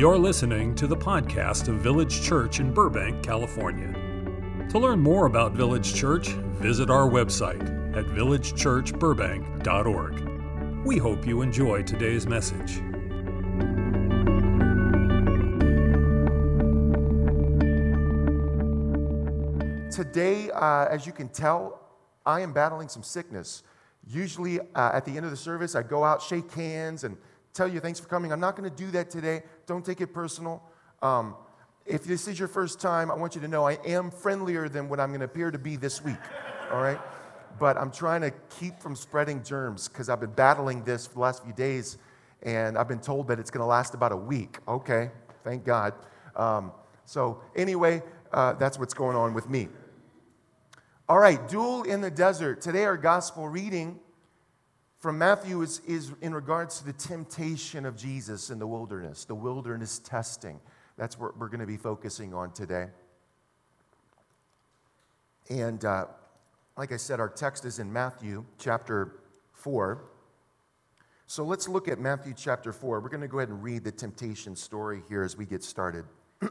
You're listening to the podcast of Village Church in Burbank, California. To learn more about Village Church, visit our website at villagechurchburbank.org. We hope you enjoy today's message. Today, as you can tell, I am battling some sickness. Usually at the end of the service, I go out, shake hands, and tell you thanks for coming. I'm not going to do that today. Don't take it personal. If this is your first time, I want you to know I am friendlier than what I'm going to appear to be this week, all right? But I'm trying to keep from spreading germs because I've been battling this for the last few days, and I've been told that it's going to last about a week. Okay, thank God. So anyway, that's what's going on with me. All right, duel in the desert. Today our gospel reading from Matthew is in regards to the temptation of Jesus in the wilderness testing. That's what we're going to be focusing on today. And like I said, our text is in Matthew chapter 4. So let's look at Matthew chapter 4. We're going to go ahead and read the temptation story here as we get started.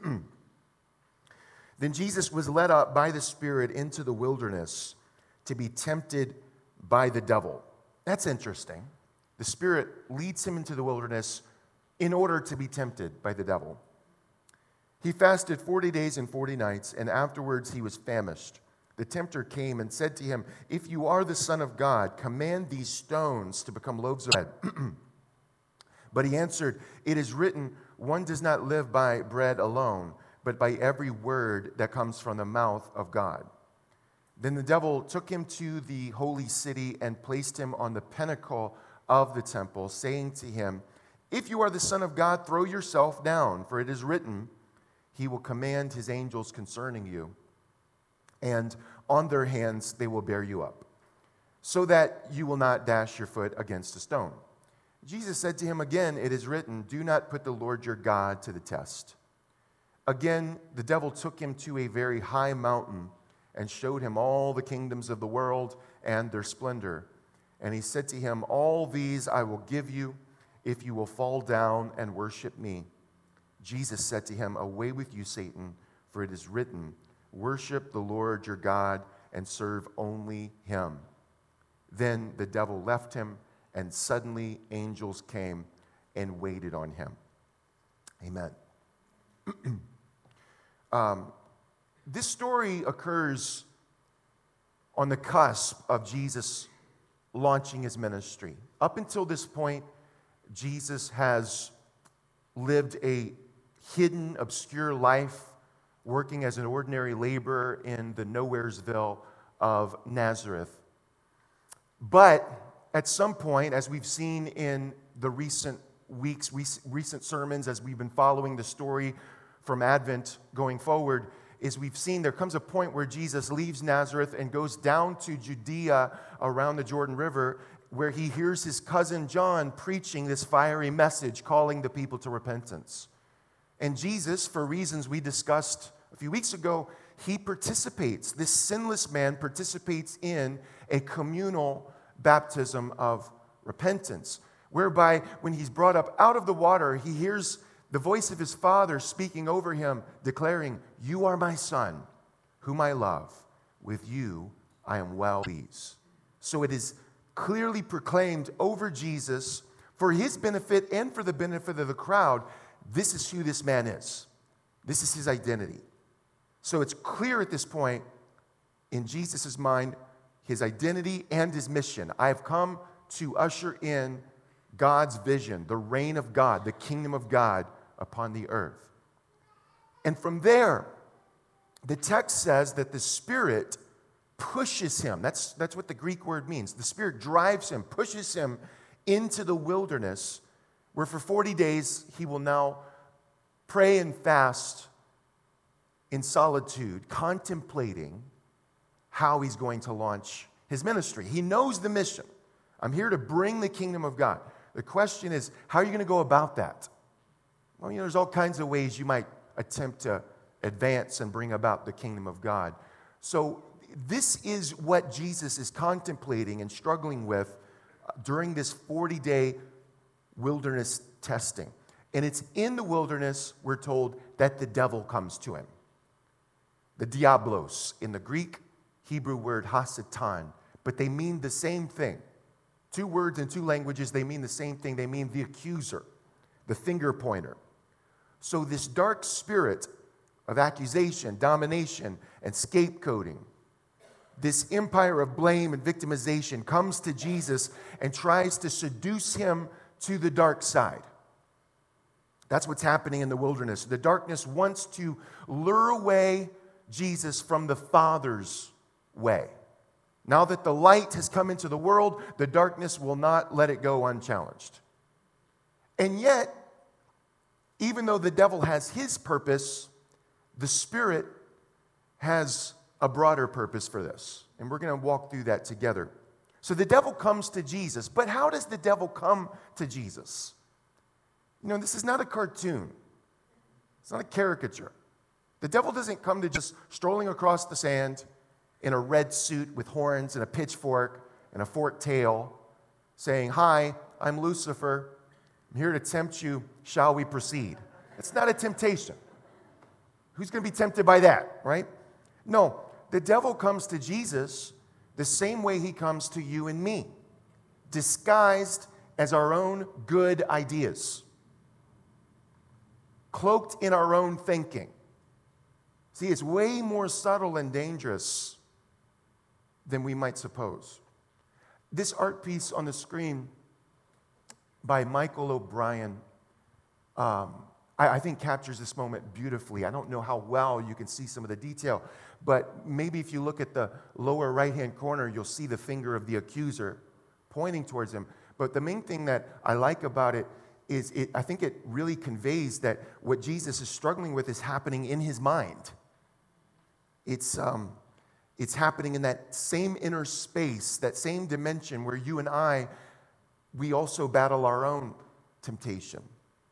Then Jesus was led up by the Spirit into the wilderness to be tempted by the devil. That's interesting. The Spirit leads him into the wilderness in order to be tempted by the devil. He fasted 40 days and 40 nights, and afterwards he was famished. The tempter came and said to him, "If you are the Son of God, command these stones to become loaves of bread." But he answered, "It is written, one does not live by bread alone, but by every word that comes from the mouth of God." Then the devil took him to the holy city and placed him on the pinnacle of the temple, saying to him, "If you are the Son of God, throw yourself down, for it is written, he will command his angels concerning you, and on their hands they will bear you up, so that you will not dash your foot against a stone." Jesus said to him again, "It is written, do not put the Lord your God to the test." Again, the devil took him to a very high mountain and showed him all the kingdoms of the world and their splendor. And he said to him, "All these I will give you if you will fall down and worship me." Jesus said to him, "Away with you, Satan, for it is written, worship the Lord your God and serve only him." Then the devil left him, and suddenly angels came and waited on him. Amen. This story occurs on the cusp of Jesus launching his ministry. Up until this point, Jesus has lived a hidden, obscure life, working as an ordinary laborer in the Nowheresville of Nazareth. But at some point, as we've seen in the recent weeks, recent sermons, as we've been following the story from Advent going forward, is we've seen there comes a point where Jesus leaves Nazareth and goes down to Judea around the Jordan River, where he hears his cousin John preaching this fiery message calling the people to repentance. And Jesus, for reasons we discussed a few weeks ago, this sinless man participates in a communal baptism of repentance, whereby when he's brought up out of the water, he hears the voice of his Father speaking over him, declaring, "You are my Son, whom I love. With you I am well pleased." So it is clearly proclaimed over Jesus for his benefit and for the benefit of the crowd. This is who this man is. This is his identity. So it's clear at this point in Jesus' mind, his identity and his mission. I have come to usher in God's vision, the reign of God, the kingdom of God upon the earth. And from there, the text says that the Spirit pushes him. That's what the Greek word means. The Spirit drives him, pushes him into the wilderness, where for 40 days he will now pray and fast in solitude, contemplating how he's going to launch his ministry. He knows the mission. I'm here to bring the kingdom of God. The question is, how are you going to go about that? Well, there's all kinds of ways you might attempt to advance and bring about the kingdom of God. So this is what Jesus is contemplating and struggling with during this 40-day wilderness testing. And it's in the wilderness, we're told, that the devil comes to him. The diablos in the Greek, Hebrew word hasatan, but they mean the same thing. Two words in two languages, they mean the same thing. They mean the accuser, the finger pointer. So this dark spirit of accusation, domination, and scapegoating, this empire of blame and victimization comes to Jesus and tries to seduce him to the dark side. That's what's happening in the wilderness. The darkness wants to lure away Jesus from the Father's way. Now that the light has come into the world, the darkness will not let it go unchallenged. And yet, even though the devil has his purpose, the Spirit has a broader purpose for this. And we're going to walk through that together. So the devil comes to Jesus. But how does the devil come to Jesus? You know, this is not a cartoon. It's not a caricature. The devil doesn't come to just strolling across the sand in a red suit with horns and a pitchfork and a forked tail saying, "Hi, I'm Lucifer. I'm here to tempt you. Shall we proceed?" It's not a temptation. Who's going to be tempted by that, right? No, the devil comes to Jesus the same way he comes to you and me, disguised as our own good ideas, cloaked in our own thinking. See, it's way more subtle and dangerous than we might suppose. This art piece on the screen by Michael O'Brien, I think captures this moment beautifully. I don't know how well you can see some of the detail, but maybe if you look at the lower right-hand corner, you'll see the finger of the accuser pointing towards him. But the main thing that I like about it is I think it really conveys that what Jesus is struggling with is happening in his mind. It's happening in that same inner space, that same dimension where you and we also battle our own temptation.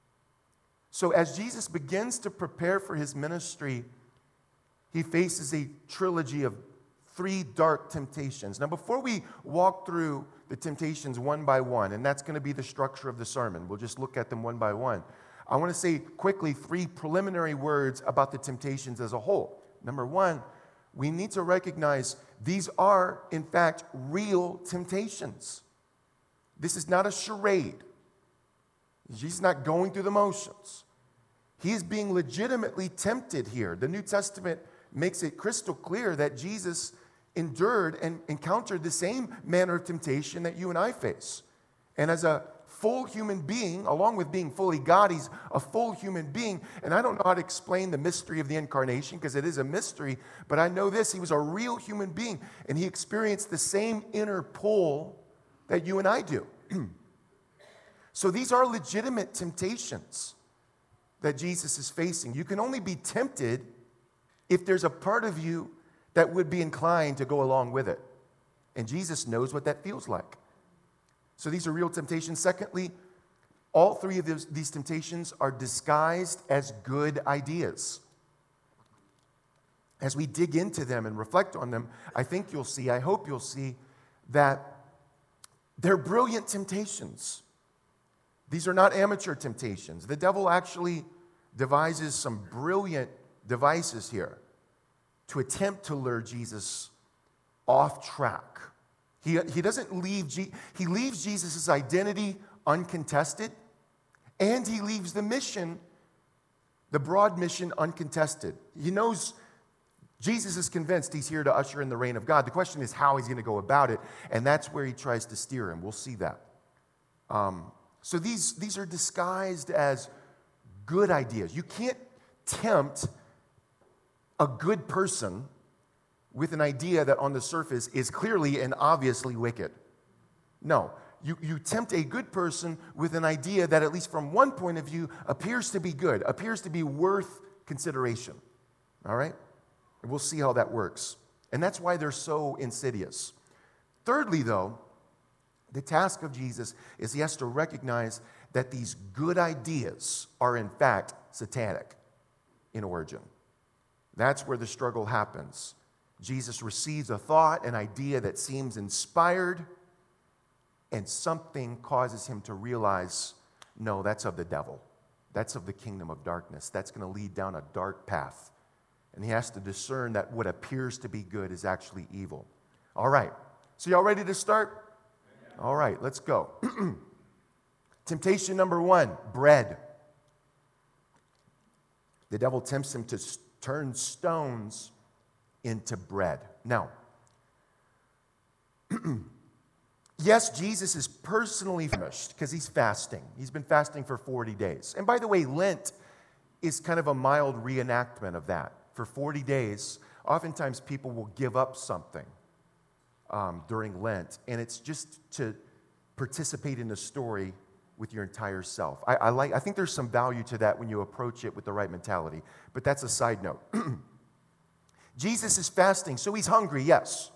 So as Jesus begins to prepare for his ministry, he faces a trilogy of 3 dark temptations. Now, before we walk through the temptations one by one, and that's going to be the structure of the sermon, we'll just look at them one by one. I want to say quickly 3 preliminary words about the temptations as a whole. Number 1, we need to recognize these are, in fact, real temptations. This is not a charade. Jesus is not going through the motions. He is being legitimately tempted here. The New Testament makes it crystal clear that Jesus endured and encountered the same manner of temptation that you and I face. And as a full human being, along with being fully God, he's a full human being. And I don't know how to explain the mystery of the incarnation because it is a mystery, but I know this, he was a real human being and he experienced the same inner pull that you and I do. So these are legitimate temptations that Jesus is facing. You can only be tempted if there's a part of you that would be inclined to go along with it. And Jesus knows what that feels like. So these are real temptations. Secondly, all 3 of these temptations are disguised as good ideas. As we dig into them and reflect on them, I hope you'll see that they're brilliant temptations. These are not amateur temptations. The devil actually devises some brilliant devices here to attempt to lure Jesus off track. He leaves Jesus' identity uncontested, and he leaves the mission, the broad mission, uncontested. He knows Jesus is convinced he's here to usher in the reign of God. The question is how he's going to go about it, and that's where he tries to steer him. We'll see that. So these are disguised as good ideas. You can't tempt a good person with an idea that on the surface is clearly and obviously wicked. No, you tempt a good person with an idea that at least from one point of view appears to be good, appears to be worth consideration. All right? And we'll see how that works. And that's why they're so insidious. Thirdly, though, the task of Jesus is he has to recognize that these good ideas are in fact satanic in origin. That's where the struggle happens. Jesus receives a thought, an idea that seems inspired, and something causes him to realize, no, that's of the devil. That's of the kingdom of darkness. That's going to lead down a dark path. And he has to discern that what appears to be good is actually evil. All right. So y'all ready to start? All right, let's go. Temptation number 1, bread. The devil tempts him to turn stones into bread. Now, yes, Jesus is personally famished because he's fasting. He's been fasting for 40 days. And by the way, Lent is kind of a mild reenactment of that. For 40 days, oftentimes people will give up something during Lent, and it's just to participate in the story with your entire self. I think there's some value to that when you approach it with the right mentality, but that's a side note. Jesus is fasting, so he's hungry, yes.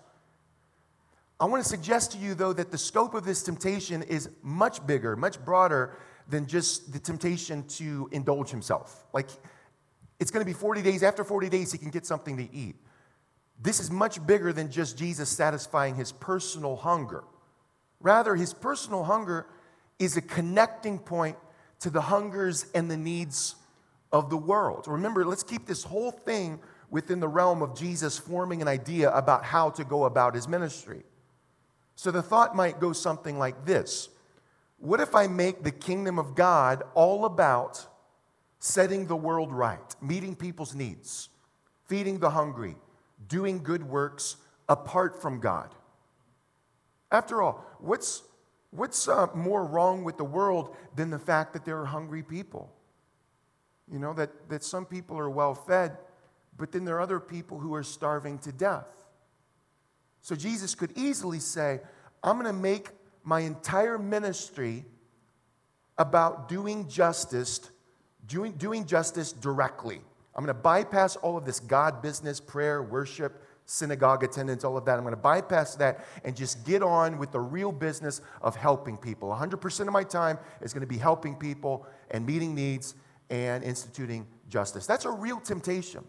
I want to suggest to you, though, that the scope of this temptation is much bigger, much broader than just the temptation to indulge himself. Like, it's going to be 40 days. After 40 days, he can get something to eat. This is much bigger than just Jesus satisfying his personal hunger. Rather, his personal hunger is a connecting point to the hungers and the needs of the world. Remember, let's keep this whole thing within the realm of Jesus forming an idea about how to go about his ministry. So the thought might go something like this. What if I make the kingdom of God all about setting the world right, meeting people's needs, feeding the hungry, doing good works apart from God? After all, what's more wrong with the world than the fact that there are hungry people? You know, that some people are well fed, but then there are other people who are starving to death. So Jesus could easily say, I'm going to make my entire ministry about doing justice directly. I'm going to bypass all of this God business, prayer, worship, synagogue attendance, all of that. I'm going to bypass that and just get on with the real business of helping people. 100% of my time is going to be helping people and meeting needs and instituting justice. That's a real temptation.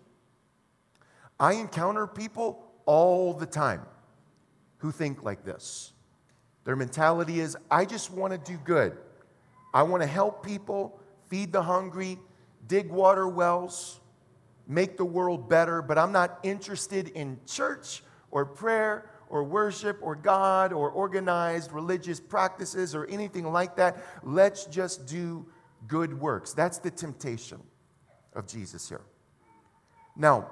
I encounter people all the time who think like this. Their mentality is, I just want to do good. I want to help people, feed the hungry, dig water wells, make the world better, but I'm not interested in church or prayer or worship or God or organized religious practices or anything like that. Let's just do good works. That's the temptation of Jesus here. Now,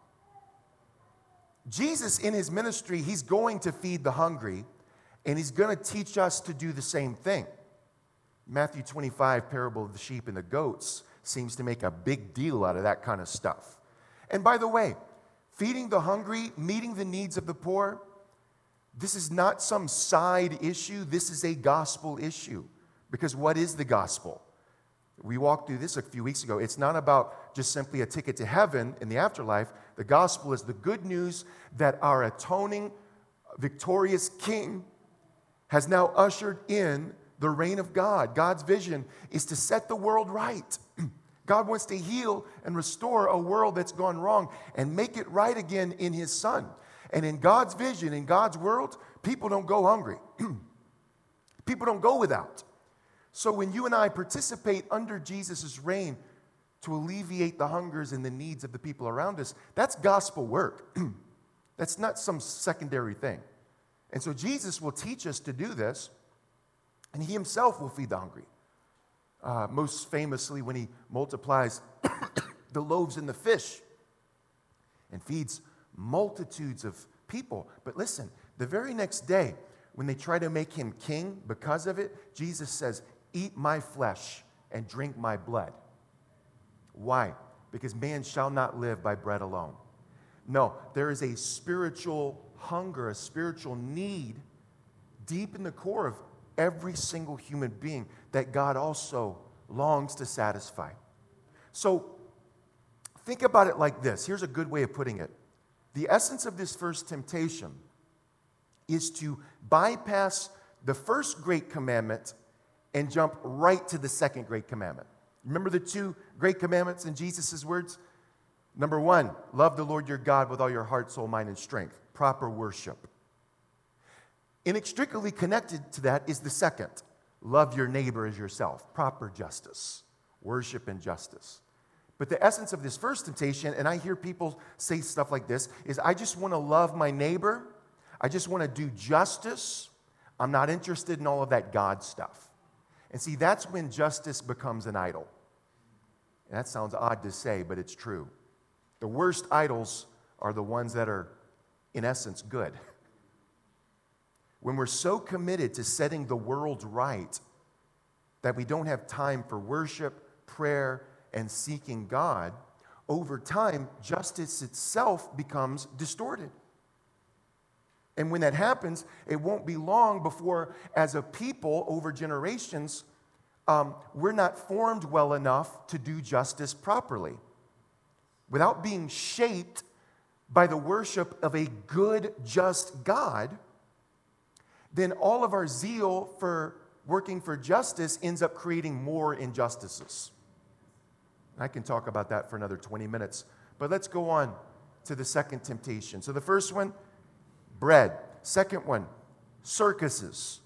Jesus in his ministry, he's going to feed the hungry, and he's going to teach us to do the same thing. Matthew 25, parable of the sheep and the goats, seems to make a big deal out of that kind of stuff. And by the way, feeding the hungry, meeting the needs of the poor, this is not some side issue. This is a gospel issue. Because what is the gospel? We walked through this a few weeks ago. It's not about just simply a ticket to heaven in the afterlife. The gospel is the good news that our atoning, victorious King has now ushered in the reign of God. God's vision is to set the world right. God wants to heal and restore a world that's gone wrong and make it right again in his Son. And in God's vision, in God's world, people don't go hungry. People don't go without. So when you and I participate under Jesus' reign to alleviate the hungers and the needs of the people around us, that's gospel work. That's not some secondary thing. And so Jesus will teach us to do this, and he himself will feed the hungry. Most famously when he multiplies the loaves and the fish and feeds multitudes of people. But listen, the very next day, when they try to make him king because of it, Jesus says, eat my flesh and drink my blood. Why? Because man shall not live by bread alone. No, there is a spiritual hunger, a spiritual need deep in the core of every single human being that God also longs to satisfy. So think about it like this. Here's a good way of putting it. The essence of this first temptation is to bypass the first great commandment and jump right to the second great commandment. Remember the two great commandments in Jesus' words? Number 1, love the Lord your God with all your heart, soul, mind, and strength. Proper worship. Inextricably connected to that is the second, love your neighbor as yourself. Proper justice. worship and justice. But the essence of this first temptation, and I hear people say stuff like this, is I just want to love my neighbor. I just want to do justice. I'm not interested in all of that God stuff. And see, that's when justice becomes an idol. And that sounds odd to say, but it's true. The worst idols are the ones that are, in essence, good. When we're so committed to setting the world right that we don't have time for worship, prayer, and seeking God, over time, justice itself becomes distorted. And when that happens, it won't be long before, as a people over generations, we're not formed well enough to do justice properly. Without being shaped by the worship of a good, just God, then all of our zeal for working for justice ends up creating more injustices. I can talk about that for another 20 minutes, but let's go on to the second temptation. So the first one, bread. Second one, circuses.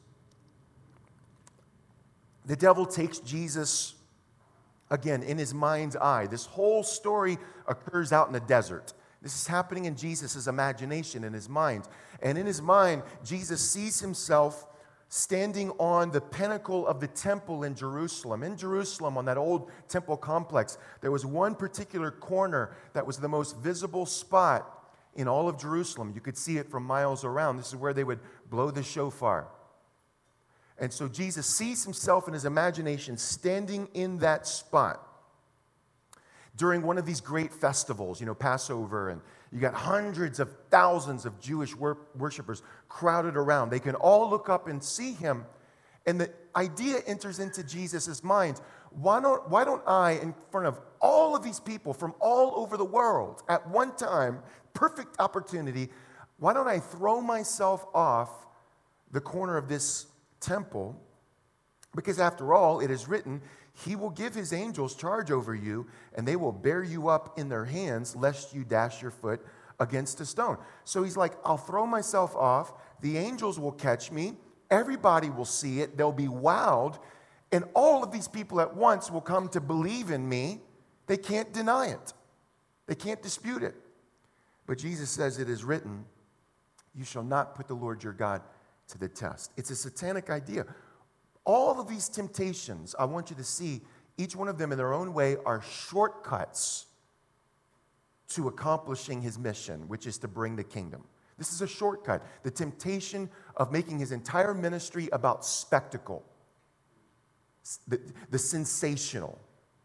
The devil takes Jesus, again, in his mind's eye. This whole story occurs out in the desert. This is happening in Jesus' imagination, in his mind. And in his mind, Jesus sees himself standing on the pinnacle of the temple in Jerusalem. In Jerusalem, on that old temple complex, there was one particular corner that was the most visible spot in all of Jerusalem. You could see it from miles around. This is where they would blow the shofar. And so Jesus sees himself in his imagination standing in that spot during one of these great festivals, Passover, and you got hundreds of thousands of Jewish worshipers crowded around. They can all look up and see him, and the idea enters into Jesus' mind. Why don't I, in front of all of these people from all over the world at one time, perfect opportunity, why don't I throw myself off the corner of this temple? Because after all, it is written, he will give his angels charge over you, and they will bear you up in their hands, lest you dash your foot against a stone. So he's like, I'll throw myself off. The angels will catch me. Everybody will see it. They'll be wowed. And all of these people at once will come to believe in me. They can't deny it. They can't dispute it. But Jesus says it is written, you shall not put the Lord your God to the test. It's a satanic idea. All of these temptations, I want you to see, each one of them in their own way are shortcuts to accomplishing his mission, which is to bring the kingdom. This is a shortcut. The temptation of making his entire ministry about spectacle, the sensational.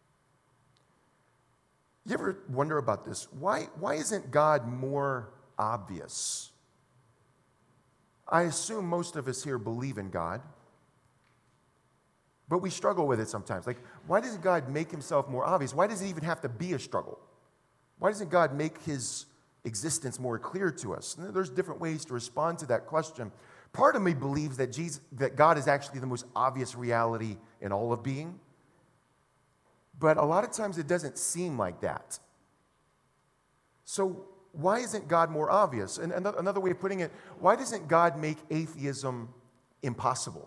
You ever wonder about this? Why isn't God more obvious? I assume most of us here believe in God. But we struggle with it sometimes. Like, why doesn't God make himself more obvious? Why does it even have to be a struggle? Why doesn't God make his existence more clear to us? And there's different ways to respond to that question. Part of me believes that God is actually the most obvious reality in all of being. But a lot of times it doesn't seem like that. So why isn't God more obvious? And another way of putting it, why doesn't God make atheism impossible?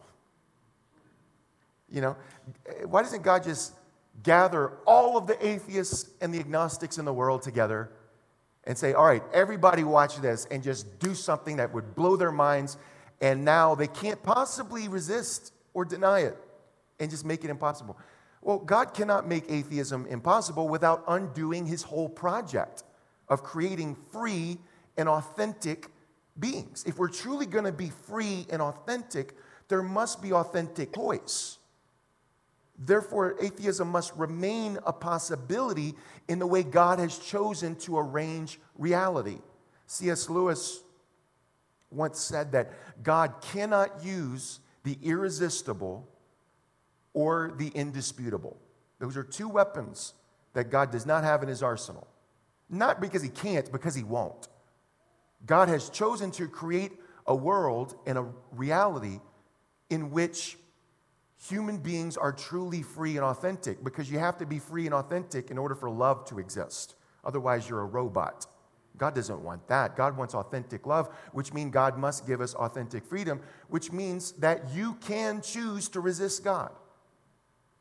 Why doesn't God just gather all of the atheists and the agnostics in the world together and say, all right, everybody watch this, and just do something that would blow their minds, and now they can't possibly resist or deny it, and just make it impossible? Well, God cannot make atheism impossible without undoing his whole project of creating free and authentic beings. If we're truly going to be free and authentic, there must be authentic choice. Therefore, atheism must remain a possibility in the way God has chosen to arrange reality. C.S. Lewis once said that God cannot use the irresistible or the indisputable. Those are two weapons that God does not have in his arsenal. Not because he can't, because he won't. God has chosen to create a world and a reality in which human beings are truly free and authentic, because you have to be free and authentic in order for love to exist. Otherwise, you're a robot. God doesn't want that. God wants authentic love, which means God must give us authentic freedom, which means that you can choose to resist God.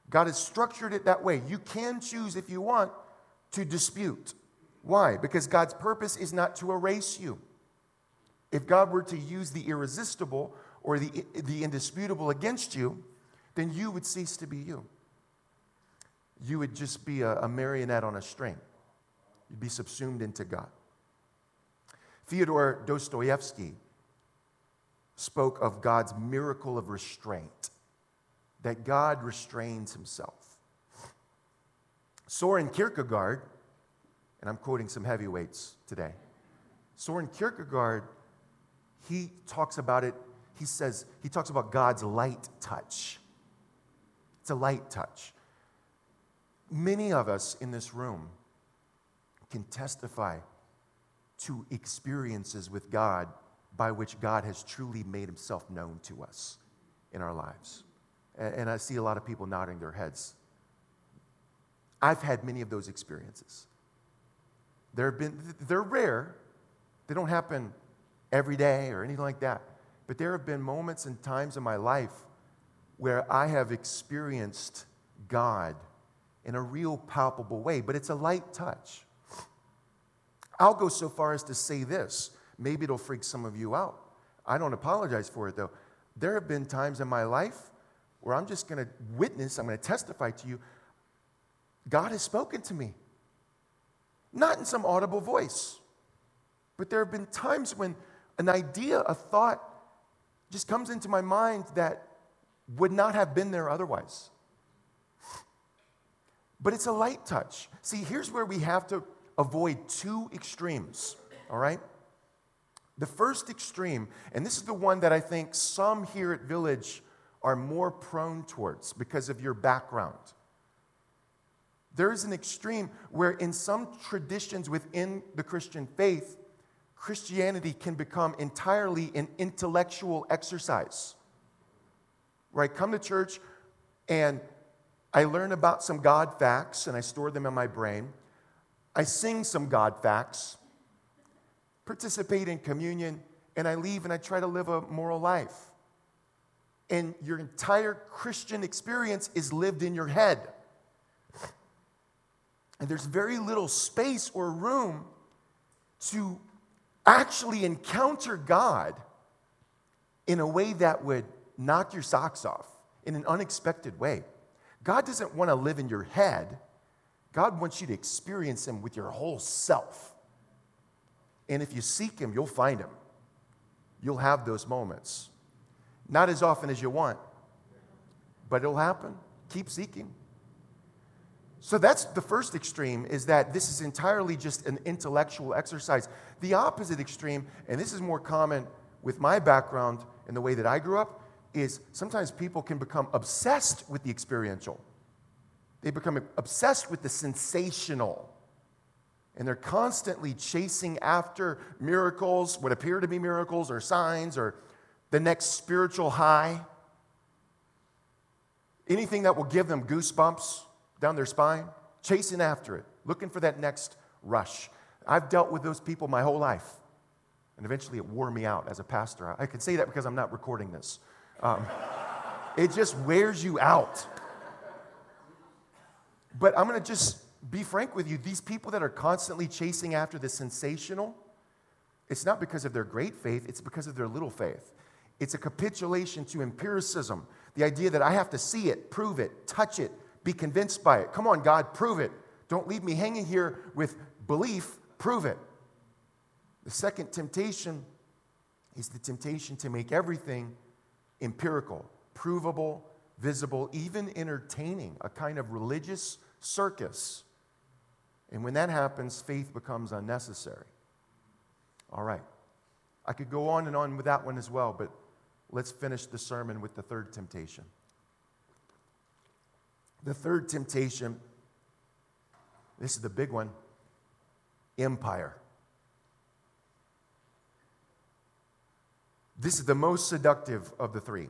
God has structured it that way. You can choose, if you want, to dispute. Why? Because God's purpose is not to erase you. If God were to use the irresistible or the indisputable against you, then you would cease to be you. You would just be a marionette on a string. You'd be subsumed into God. Fyodor Dostoevsky spoke of God's miracle of restraint, that God restrains himself. Soren Kierkegaard, and I'm quoting some heavyweights today. Soren Kierkegaard, he talks about it, he talks about God's light touch. It's a light touch. Many of us in this room can testify to experiences with God by which God has truly made himself known to us in our lives. And I see a lot of people nodding their heads. I've had many of those experiences. They're rare. They don't happen every day or anything like that. But there have been moments and times in my life where I have experienced God in a real palpable way, but it's a light touch. I'll go so far as to say this. Maybe it'll freak some of you out. I don't apologize for it, though. There have been times in my life where I'm just going to witness, I'm going to testify to you, God has spoken to me. Not in some audible voice, but there have been times when an idea, a thought just comes into my mind that would not have been there otherwise. But it's a light touch. See, here's where we have to avoid two extremes, all right? The first extreme, and this is the one that I think some here at Village are more prone towards because of your background. There is an extreme where in some traditions within the Christian faith, Christianity can become entirely an intellectual exercise. Where I come to church and I learn about some God facts and I store them in my brain. I sing some God facts, participate in communion, and I leave and I try to live a moral life. And your entire Christian experience is lived in your head. And there's very little space or room to actually encounter God in a way that would knock your socks off, in an unexpected way. God doesn't want to live in your head. God wants you to experience him with your whole self. And if you seek him, you'll find him. You'll have those moments. Not as often as you want, but it'll happen. Keep seeking. So that's the first extreme, is that this is entirely just an intellectual exercise. The opposite extreme, and this is more common with my background and the way that I grew up, is sometimes people can become obsessed with the experiential. They become obsessed with the sensational. And they're constantly chasing after miracles, what appear to be miracles or signs or the next spiritual high. Anything that will give them goosebumps down their spine, chasing after it, looking for that next rush. I've dealt with those people my whole life. And eventually it wore me out as a pastor. I could say that because I'm not recording this. It just wears you out. But I'm going to just be frank with you. These people that are constantly chasing after the sensational, it's not because of their great faith, it's because of their little faith. It's a capitulation to empiricism. The idea that I have to see it, prove it, touch it, be convinced by it. Come on, God, prove it. Don't leave me hanging here with belief, prove it. The second temptation is the temptation to make everything empirical, provable, visible, even entertaining, a kind of religious circus. And when that happens, faith becomes unnecessary. All right. I could go on and on with that one as well, but let's finish the sermon with the third temptation. The third temptation, this is the big one, empire. This is the most seductive of the three.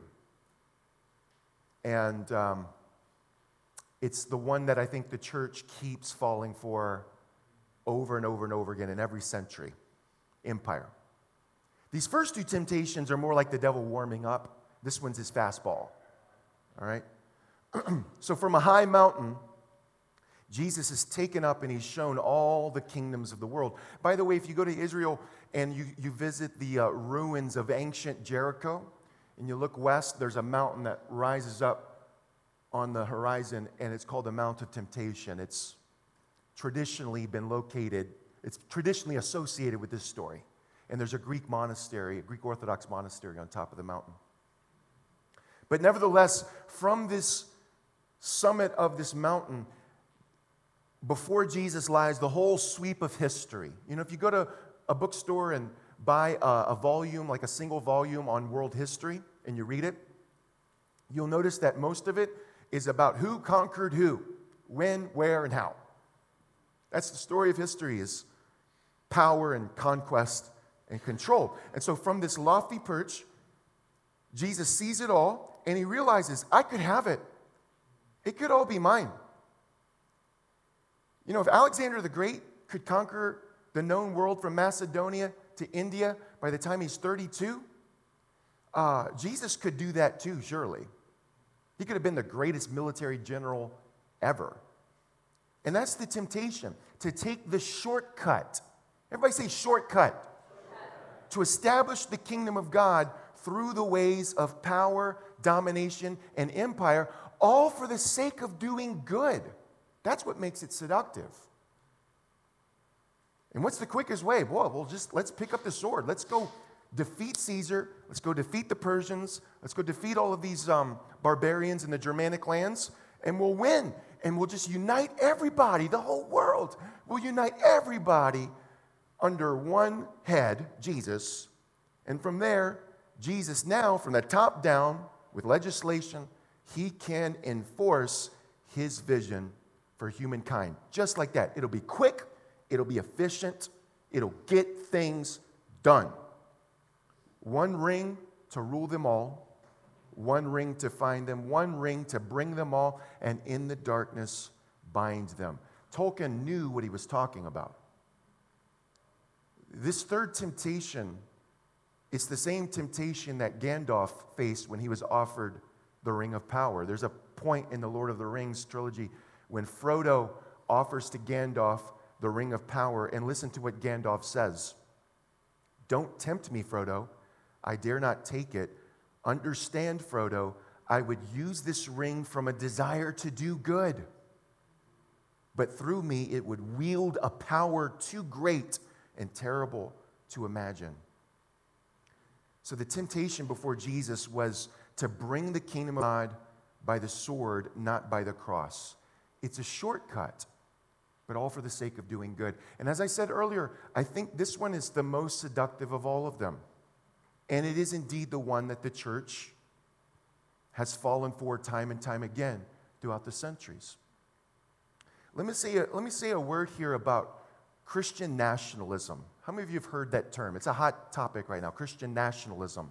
And it's the one that I think the church keeps falling for over and over and over again in every century. Empire. These first two temptations are more like the devil warming up. This one's his fastball. All right? So from a high mountain, Jesus is taken up and he's shown all the kingdoms of the world. By the way, if you go to Israel and you visit the ruins of ancient Jericho, and you look west, there's a mountain that rises up on the horizon, and it's called the Mount of Temptation. It's traditionally been located, it's traditionally associated with this story. And there's a Greek monastery, a Greek Orthodox monastery on top of the mountain. But nevertheless, from this summit of this mountain, before Jesus lies the whole sweep of history. You know, if you go to a bookstore and buy a volume, like a single volume on world history, and you read it, you'll notice that most of it is about who conquered who, when, where, and how. That's the story of history, is power and conquest and control. And so from this lofty perch, Jesus sees it all, and he realizes, I could have it. It could all be mine. You know, if Alexander the Great could conquer the known world from Macedonia to India by the time he's 32, Jesus could do that too, surely. He could have been the greatest military general ever. And that's the temptation, to take the shortcut. Everybody say shortcut. To establish the kingdom of God through the ways of power, domination, and empire, all for the sake of doing good. That's what makes it seductive. And what's the quickest way? Well, let's pick up the sword. Let's go defeat Caesar. Let's go defeat the Persians. Let's go defeat all of these barbarians in the Germanic lands, and we'll win. And we'll just unite everybody, the whole world. We'll unite everybody under one head, Jesus. And from there, Jesus now, from the top down, with legislation, he can enforce his vision for humankind. Just like that. It'll be quick. It'll be efficient. It'll get things done. One ring to rule them all. One ring to find them. One ring to bring them all. And in the darkness, bind them. Tolkien knew what he was talking about. This third temptation, it's the same temptation that Gandalf faced when he was offered the Ring of Power. There's a point in the Lord of the Rings trilogy when Frodo offers to Gandalf the Ring of Power, and listen to what Gandalf says. Don't tempt me, Frodo. I dare not take it. Understand, Frodo, I would use this ring from a desire to do good. But through me, it would wield a power too great and terrible to imagine. So the temptation before Jesus was to bring the kingdom of God by the sword, not by the cross. It's a shortcut, but all for the sake of doing good. And as I said earlier, I think this one is the most seductive of all of them. And it is indeed the one that the church has fallen for time and time again throughout the centuries. Let me say a word here about Christian nationalism. How many of you have heard that term? It's a hot topic right now, Christian nationalism.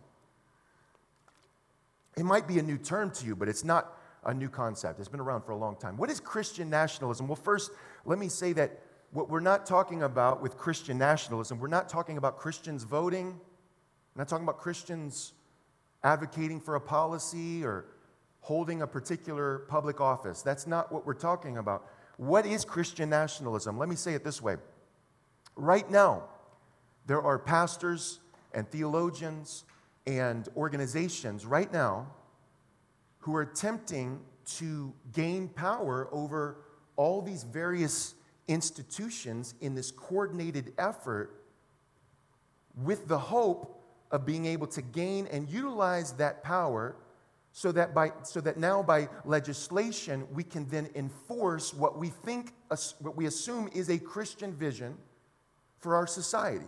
It might be a new term to you, but it's not a new concept. It's been around for a long time. What is Christian nationalism? Well, first, let me say that what we're not talking about with Christian nationalism, we're not talking about Christians voting. We're not talking about Christians advocating for a policy or holding a particular public office. That's not what we're talking about. What is Christian nationalism? Let me say it this way. Right now, there are pastors and theologians and organizations right now who are attempting to gain power over all these various institutions in this coordinated effort with the hope of being able to gain and utilize that power so that now by legislation we can then enforce what we assume is a Christian vision for our society.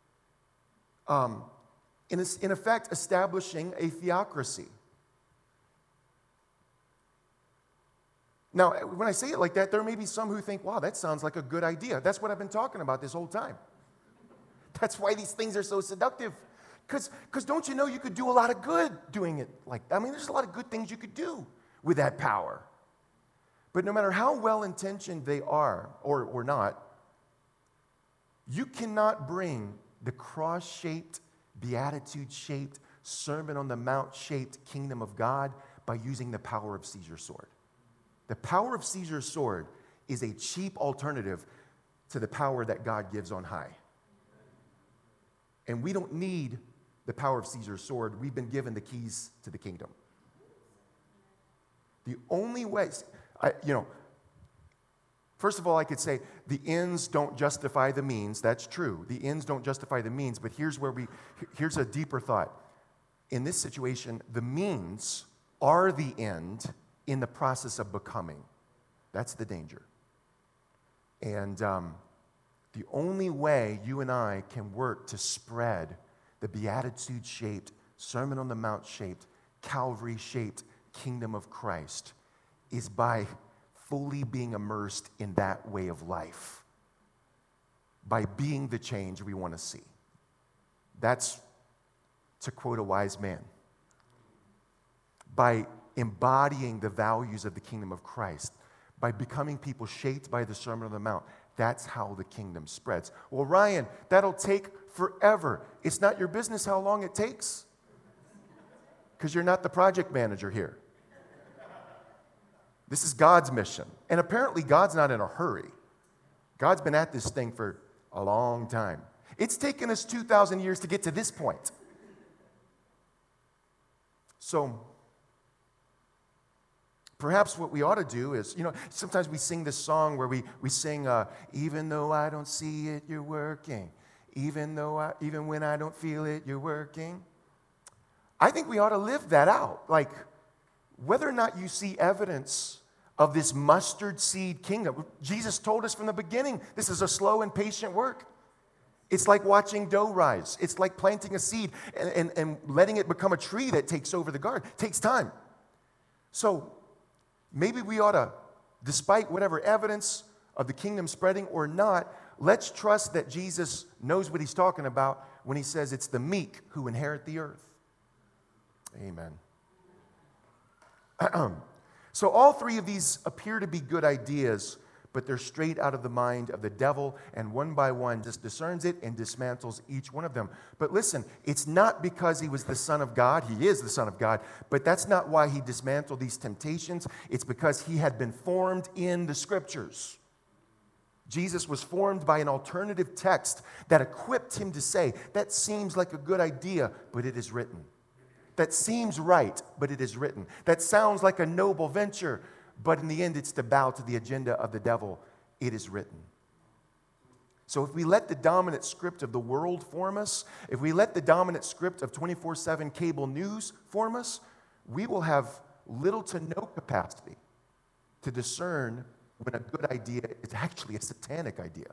In effect, establishing a theocracy. Now, when I say it like that, there may be some who think, wow, that sounds like a good idea. That's what I've been talking about this whole time. That's why these things are so seductive. Because don't you know you could do a lot of good doing it like that? I mean, there's a lot of good things you could do with that power. But no matter how well-intentioned they are or not, you cannot bring the cross-shaped, beatitude-shaped, Sermon on the Mount-shaped kingdom of God by by using the power of Caesar's sword. The power of Caesar's sword is a cheap alternative to the power that God gives on high. And we don't need the power of Caesar's sword. We've been given the keys to the kingdom. The only way, first of all, I could say the ends don't justify the means. That's true. The ends don't justify the means, but here's a deeper thought. In this situation, the means are the end in the process of becoming. That's the danger. And the only way you and I can work to spread the Beatitude-shaped, Sermon on the Mount-shaped, Calvary-shaped kingdom of Christ is by fully being immersed in that way of life, by being the change we want to see. That's, to quote a wise man, by embodying the values of the kingdom of Christ, by becoming people shaped by the Sermon on the Mount. That's how the kingdom spreads. Well, Ryan, that'll take forever. It's not your business how long it takes, because you're not the project manager here. This is God's mission. And apparently God's not in a hurry. God's been at this thing for a long time. It's taken us 2,000 years to get to this point. So perhaps what we ought to do is, sometimes we sing this song where we sing, even though I don't see it, you're working. Even when I don't feel it, you're working. I think we ought to live that out. Like, whether or not you see evidence of this mustard seed kingdom, Jesus told us from the beginning, this is a slow and patient work. It's like watching dough rise. It's like planting a seed and letting it become a tree that takes over the garden. It takes time. So maybe we ought to, despite whatever evidence of the kingdom spreading or not, let's trust that Jesus knows what he's talking about when he says it's the meek who inherit the earth. Amen. So all three of these appear to be good ideas, but they're straight out of the mind of the devil, and one by one just discerns it and dismantles each one of them. But listen, it's not because he was the Son of God. He is the Son of God, but that's not why he dismantled these temptations. It's because he had been formed in the Scriptures. Jesus was formed by an alternative text that equipped him to say, that seems like a good idea, but it is written. That seems right, but it is written. That sounds like a noble venture, but in the end, it's to bow to the agenda of the devil. It is written. So if we let the dominant script of the world form us, if we let the dominant script of 24/7 cable news form us, we will have little to no capacity to discern when a good idea is actually a satanic idea.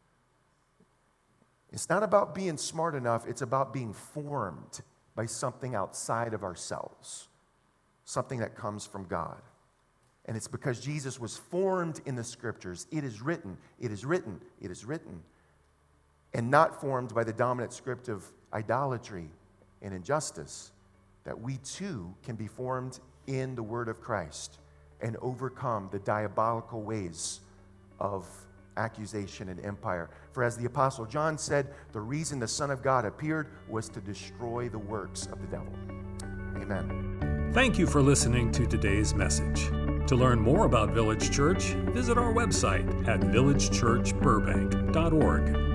It's not about being smart enough, it's about being formed by something outside of ourselves, something that comes from God. And it's because Jesus was formed in the Scriptures. It is written, it is written, it is written. And not formed by the dominant script of idolatry and injustice, that we too can be formed in the Word of Christ and overcome the diabolical ways of accusation and empire. For as the Apostle John said, the reason the Son of God appeared was to destroy the works of the devil. Amen. Thank you for listening to today's message. To learn more about Village Church, visit our website at villagechurchburbank.org.